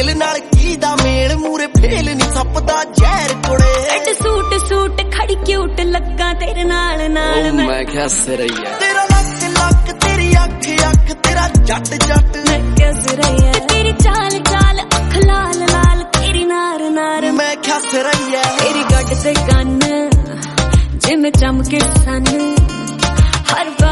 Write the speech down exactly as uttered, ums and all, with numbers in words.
ਮੇਲ नाल की दा मेल मूरे फेल नी सपदा जहर कुड़े एड सूट सूट खड़ी क्यूट लगा तेरे नाल नाल मैं क्या सिरैया तेरा लक लक तेरी अख अख तेरा जट जट मैं क्या सिरैया तेरी चाल चाल अख लाल लाल तेरी नार नार मैं क्या सिरैया तेरी गड ते गन जिमें चमके सन हर